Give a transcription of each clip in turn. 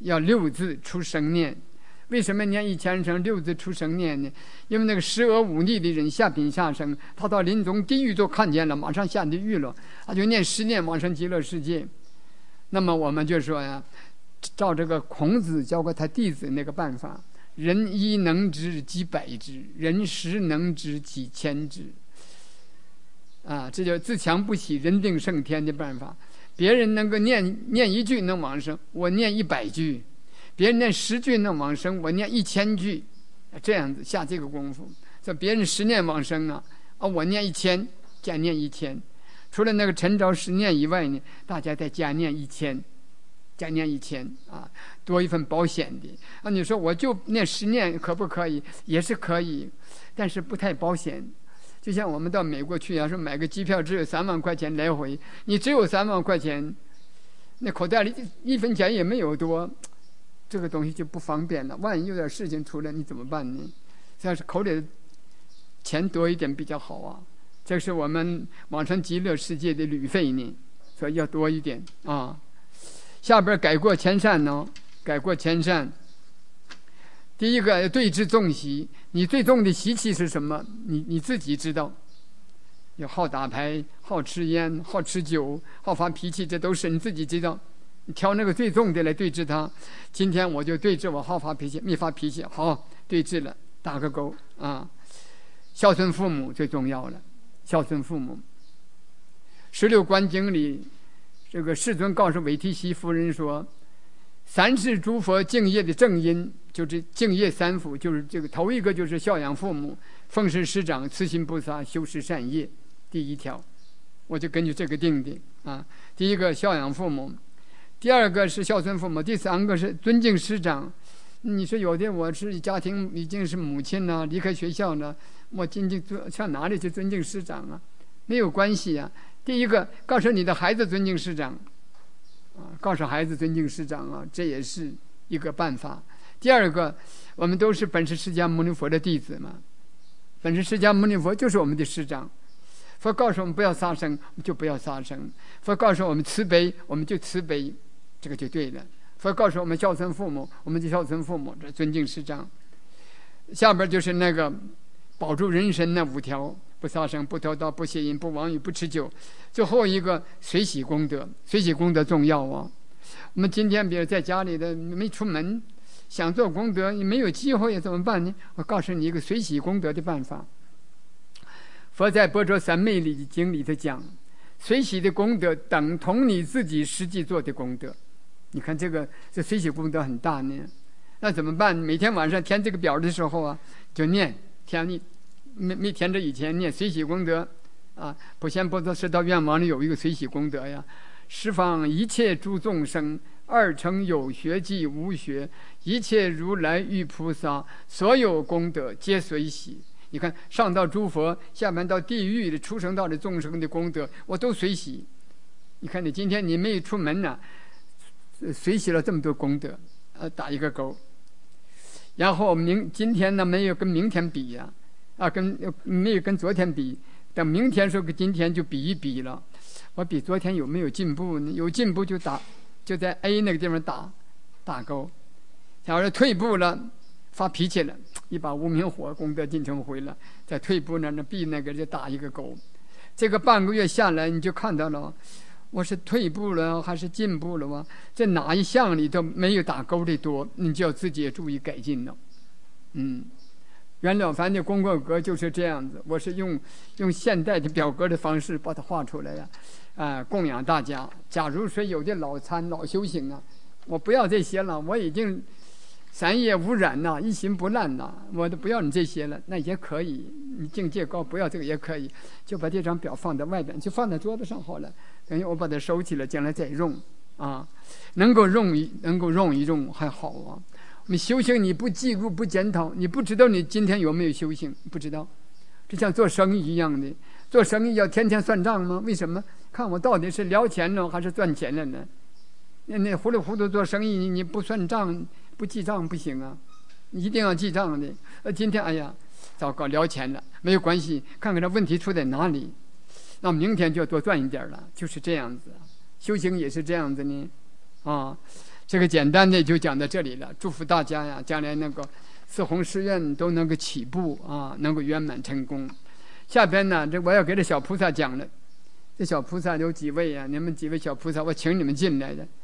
要6字出生念。为什么念1000声6字出生念呢？因为那个施恶忤逆的人下品下生，他到临终地狱都看见了，马上下地狱了，他就念10念往生极乐世界。那么我们就说呀，照这个孔子教过他弟子那个办法，人一能知几百知，人10能知几千知。这就自强不息，人定胜天的办法。别人能够念1句能往生，我念100句；别人念10句能往生，我念1000句。这样子下这个功夫，说别人10念往生我念1000，加念1000。除了那个陈招10念以外呢，大家再加念1000，加念1000多一份保险的。你说我就念10念可不可以？也是可以，但是不太保险。就像我们到美国去说买个机票只有3万块钱来回，你只有3万块钱，那口袋里1分钱也没有多，这个东西就不方便了。万一有点事情出来，你怎么办呢？要是口里的钱多一点比较好这是我们往生极乐世界的旅费呢，所以要多一点下边改过迁善呢，改过迁善。第一个对治纵习，你最重的习气是什么？你自己知道。有好打牌、好吃烟、好吃酒、好发脾气，这都是你自己知道。你挑那个最重的来对治它。今天我就对治我好发脾气，没发脾气，好对治了，打个勾孝顺父母最重要了，孝顺父母。16观经里，这个世尊告诉韦提希夫人说，3世诸佛敬业的正因，就是敬业3福，就是这个头一个就是孝养父母，奉事师长，慈心菩萨，修持善业。第1条，我就根据这个定的第一个孝养父母，第2个是孝顺父母，第3个是尊敬师长。你说有的我是家庭已经是母亲了，离开学校了，我上哪里去尊敬师长没有关系第一个告诉你的孩子尊敬师长告诉孩子尊敬师长这也是一个办法。第2个，我们都是本师释迦牟尼佛的弟子嘛，本师释迦牟尼佛就是我们的师长。佛告诉我们不要杀生，我们就不要杀生；佛告诉我们慈悲，我们就慈悲，这个就对了。佛告诉我们孝顺父母，我们就孝顺父母，这尊敬师长。下边就是那个保住人身那5条：不杀生、不偷盗、不邪淫、不妄语、不持酒。最后一个随喜功德，随喜功德重要我们今天比如在家里的没出门，想做功德，你没有机会怎么办呢？我告诉你一个随喜功德的办法。佛在《般若三昧里经》里头讲，随喜的功德等同你自己实际做的功德。你看这随喜功德很大呢，那怎么办？每天晚上填这个表的时候就念，填没填着以前念随喜功德普贤波罗蜜多愿望里有一个随喜功德十方一切诸众生，2乘有学即无学，一切如来与菩萨，所有功德皆随喜。你看上到诸佛，下面到地狱的出生道的众生的功德，我都随喜。你看你今天你没有出门随喜了这么多功德，打一个勾。然后今天呢没有跟明天比没有跟昨天比，等明天说跟今天就比一比了。我比昨天有没有进步呢？有进步就在 A 那个地方打勾。假如退步了，发脾气了，一把无明火功德尽成灰了，再退步呢B 那个就打一个勾。这个半个月下来你就看到了，我是退步了还是进步了吗？在哪一项里头没有打勾的多，你就要自己也注意改进了。袁了凡的功课格就是这样子，我是用现代的表格的方式把它画出来供养大家。假如说有的老参老修行我不要这些了，我已经3业无染一心不烂我都不要你这些了，那也可以。你境界高不要这个也可以，就把这张表放在外边，就放在桌子上好了。等于我把它收起来，将来再用能够用一用还好我们修行你不记录不检讨，你不知道你今天有没有修行，不知道。就像做生意一样的，做生意要天天算账吗？为什么？看我到底是聊钱了还是赚钱了呢？那糊里糊涂做生意，你不算账不记账不行你一定要记账的。今天哎呀糟糕聊钱了，没有关系，看看这问题出在哪里，那明天就要多赚一点了，就是这样子。修行也是这样子呢这个简单的就讲到这里了。祝福大家呀，将来那个四弘誓愿都能够起步啊，能够圆满成功。下边呢，这我要给这小菩萨讲了。这小菩萨有几位啊？你们几位小菩萨，我请你们进来的。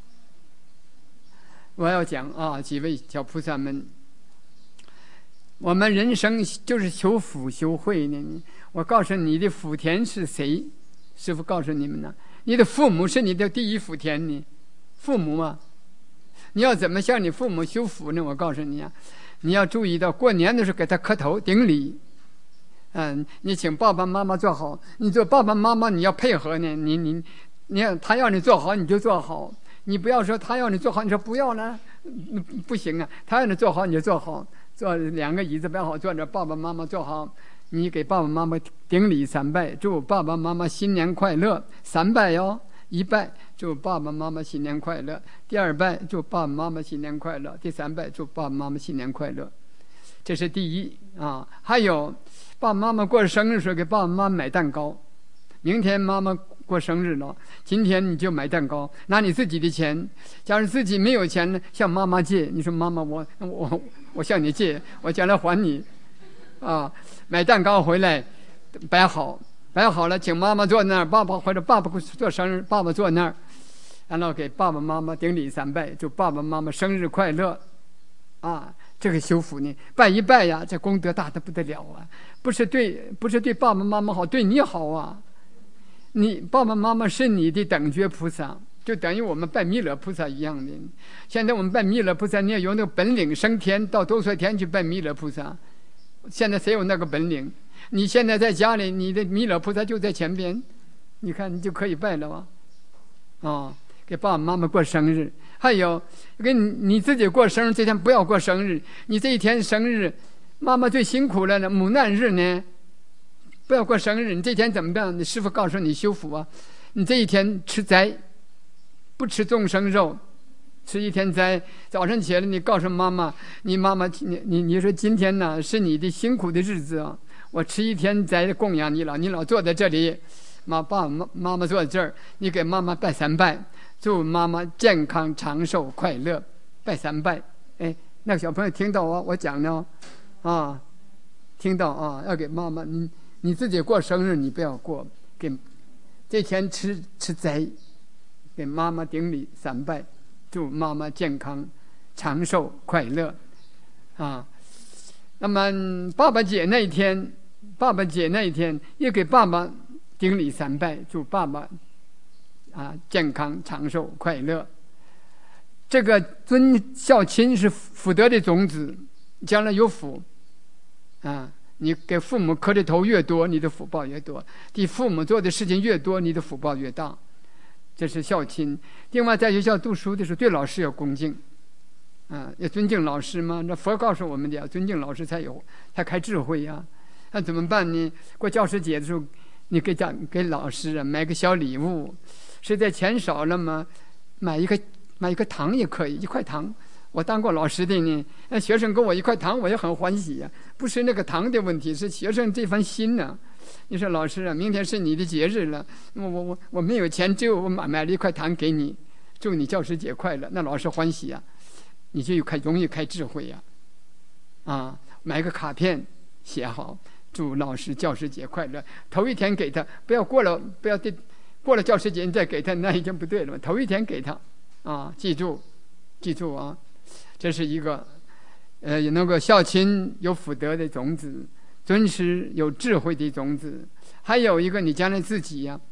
我要讲啊，几位小菩萨们，我们人生就是求福修慧呢。我告诉你的福田是谁？师父告诉你们呢，你的父母是你的第一福田呢。父母嘛，你要怎么向你父母修福呢？我告诉你啊，你要注意到过年的时候给他磕头顶礼。你请爸爸妈妈做好，你做爸爸妈妈你要配合呢。你他要你做好你就做好，你不要说他要你做好你说不要呢，不行啊。他要你做好你就做好，坐2个椅子摆好坐着，爸爸妈妈坐好，你给爸爸妈妈顶礼3拜，祝爸爸妈妈新年快乐，3拜哟。1拜祝爸爸妈妈新年快乐，第2拜祝爸爸妈妈新年快乐，第3拜祝爸爸妈妈新年快乐。这是第一啊。还有爸爸妈妈过生日时候给爸爸妈妈买蛋糕，明天妈妈过生日了，今天你就买蛋糕，拿你自己的钱。假如自己没有钱呢，向妈妈借，你说妈妈我向你借，我将来还你啊。买蛋糕回来摆好了，请妈妈坐那儿，爸爸或者爸爸做生日，爸爸坐那儿，然后给爸爸妈妈顶礼3拜，祝爸爸妈妈生日快乐啊。这个修福呢，拜一拜呀，这功德大得不得了啊！不是对爸爸妈妈好，对你好啊。你爸爸妈妈是你的等觉菩萨，就等于我们拜弥勒菩萨一样的。现在我们拜弥勒菩萨，你要有那个本领升天到多帅天去拜弥勒菩萨。现在谁有那个本领？你现在在家里，你的弥勒菩萨就在前边，你看你就可以拜了吧？啊，给爸爸妈妈过生日。还有跟你自己过生日这天不要过生日，你这一天生日妈妈最辛苦了呢，母难日呢不要过生日。你这天怎么办？你师父告诉你修福啊，你这一天吃斋，不吃众生肉，吃一天斋。早上起来你告诉妈妈，你说今天呢是你的辛苦的日子啊，我吃一天斋供养你了，你老坐在这里，爸爸妈妈坐在这儿，你给妈妈拜3拜，祝妈妈健康长寿快乐，拜3拜。哎，那个小朋友听到我讲了啊，听到啊，要给妈妈，你自己过生日你不要过，给这天吃斋，给妈妈顶礼3拜，祝妈妈健康长寿快乐啊。那么爸爸节那一天也给爸爸顶礼3拜，祝爸爸健康长寿快乐。这个尊孝亲是福德的种子，将来有福啊。你给父母磕的头越多，你的福报越多；替父母做的事情越多，你的福报越大。这是孝亲。另外，在学校读书的时候，对老师要恭敬要尊敬老师嘛。那佛告诉我们的，尊敬老师才开智慧呀。那怎么办呢？过教师节的时候，你给老师买个小礼物，实在钱少了嘛，买一个糖也可以，1块糖。我当过老师的呢，那学生给我1块糖，我也很欢喜呀。不是那个糖的问题，是学生这番心呢。你说老师明天是你的节日了，我没有钱，只有我买了1块糖给你，祝你教师节快乐。那老师欢喜呀，你就容易开智慧呀。买个卡片写好，祝老师教师节快乐。头一天给他，不要过了教师节你再给他，那已经不对了。头一天给他记住啊。这是一个能够孝亲有福德的种子，尊师有智慧的种子。还有一个你将来自己呀，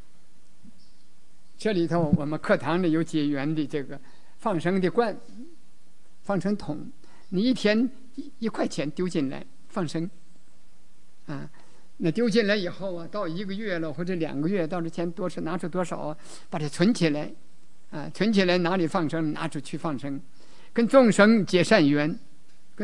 这里头我们课堂里有结缘的这个放生的罐、放生桶，你一天1块钱丢进来放生那丢进来以后到1个月了或者2个月，到这钱多少拿出多少把它存起来存起来，哪里放生拿出去放生，跟众生结善缘，跟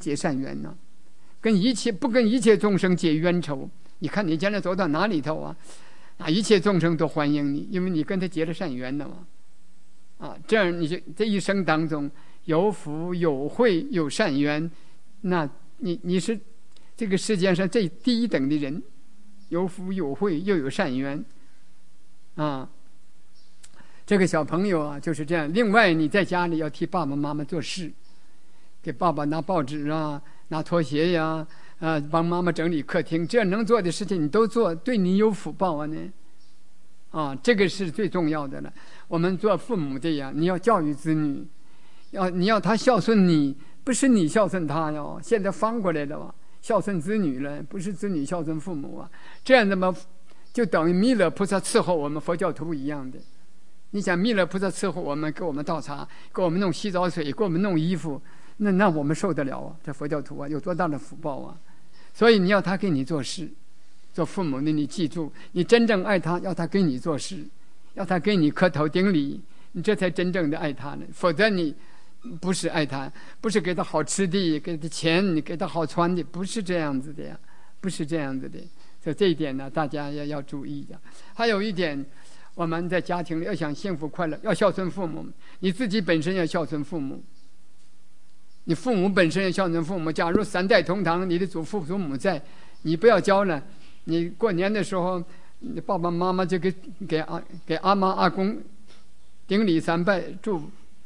不跟一切众生结冤仇。你看你将来走到哪里头一切众生都欢迎你，因为你跟他结了善缘了嘛这样你就这一生当中有福有慧有善缘，那你是这个世界上这第一等的人，有福有慧又有善缘这个小朋友啊就是这样。另外你在家里要替爸爸妈妈做事，给爸爸拿报纸啊，拿拖鞋呀，帮妈妈整理客厅，这能做的事情你都做，对你有福报啊呢。这个是最重要的了。我们做父母的呀，你要教育子女，你要他孝顺你，不是你孝顺他哟。现在翻过来了吧，孝顺子女了，不是子女孝顺父母啊。这样的嘛，就等于弥勒菩萨伺候我们佛教徒一样的。你想弥勒菩萨伺候我们，给我们倒茶，给我们弄洗澡水，给我们弄衣服，那我们受得了啊？这佛教徒啊，有多大的福报啊！所以你要他给你做事，做父母的你记住，你真正爱他，要他给你做事，要他给你磕头顶礼，你这才真正的爱他呢。否则你不是爱他，不是给他好吃的，给他钱，你给他好穿的，不是这样子的呀，不是这样子的。所以这一点呢，大家也要注意的。还有一点，我们在家庭里要想幸福快乐，要孝顺父母，你自己本身要孝顺父母，你父母本身要孝顺父母。假如三代同堂，你的祖父祖母在，你不要教了，你过年的时候，你爸爸妈妈就给阿妈阿公顶礼三拜，祝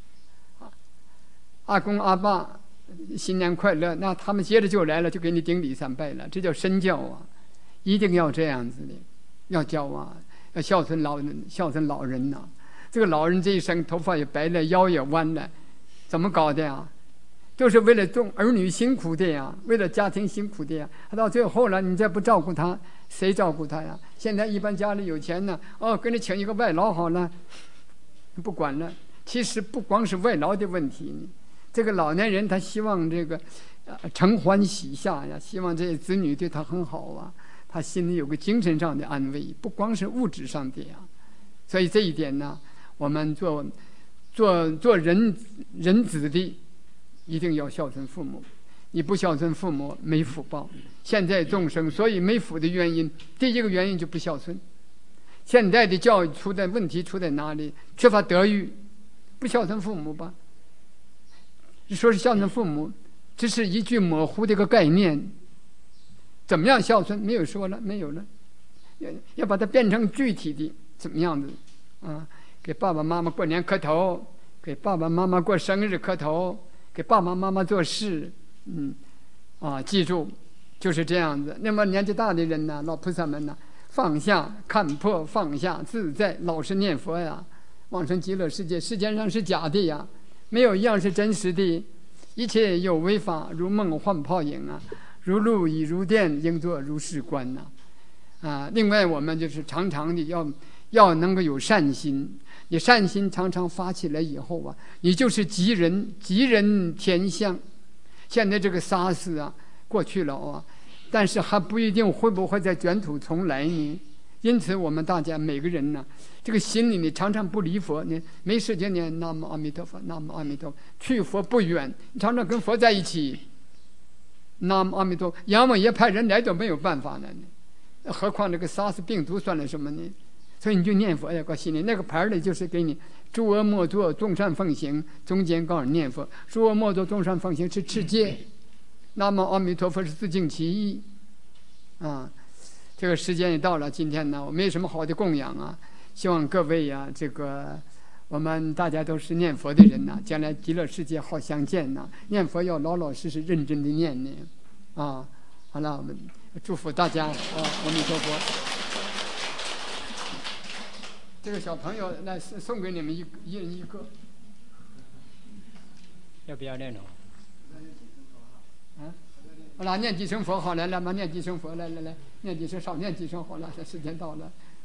阿公阿爸新年快乐，那他们接着就来了，就给你顶礼三拜了，这叫身教啊！一定要这样子的，要教啊，要孝顺老人，孝顺老人呐。这个老人这一生头发也白了，腰也弯了，怎么搞的呀？就是为了儿女辛苦的呀，为了家庭辛苦的呀。他到最后了，你再不照顾他，谁照顾他呀？现在一般家里有钱呢，给你请一个外劳好了，不管了。其实不光是外劳的问题，这个老年人他希望这个承欢喜下呀，希望这些子女对他很好啊，他心里有个精神上的安慰，不光是物质上的呀。所以这一点呢，我们做人子的一定要孝顺父母，你不孝顺父母没福报。现在众生所以没福的原因，第一个原因就不孝顺。现在的教育出的问题出在哪里？缺乏德育，不孝顺父母吧？说是孝顺父母，这是一句模糊的一个概念。怎么样孝顺？没有说了，没有了，要把它变成具体的怎么样子啊？给爸爸妈妈过年磕头，给爸爸妈妈过生日磕头，给爸爸妈妈做事，记住就是这样子。那么年纪大的人呢，老菩萨们呢，放下看破，放下自在，老实念佛呀，往生极乐世界。世界上是假的呀，没有一样是真实的，一切有为法，如梦幻泡影啊，如露亦如电，应作如是观呐。另外我们就是常常的要能够有善心。你善心常常发起来以后啊，你就是吉人天相。现在这个SARS啊过去了啊，但是还不一定会不会再卷土重来呢。因此我们大家每个人呢，这个心里你常常不离佛，你没时间念南无阿弥陀佛，南无阿弥陀佛，去佛不远，你常常跟佛在一起，南无阿弥陀佛，阎王爷派人来都没有办法呢，何况这个SARS病毒算了什么呢？所以你就念佛要个心里，那个牌里就是给你诸恶莫作，众善奉行，中间告诉你念佛。诸恶莫作，众善奉行是持戒，南无阿弥陀佛是自净其意这个时间也到了，今天呢我没什么好的供养啊，希望各位呀，这个我们大家都是念佛的人呐，将来极乐世界好相见呐。念佛要老老实实认真的念呢好了，我们祝福大家阿弥陀佛。这个小朋友来送给你们一人一个， 要不要念哦？ 好了，念几声佛好，来吧，念几声佛，来，念几声，少念几声好了，这时间到了。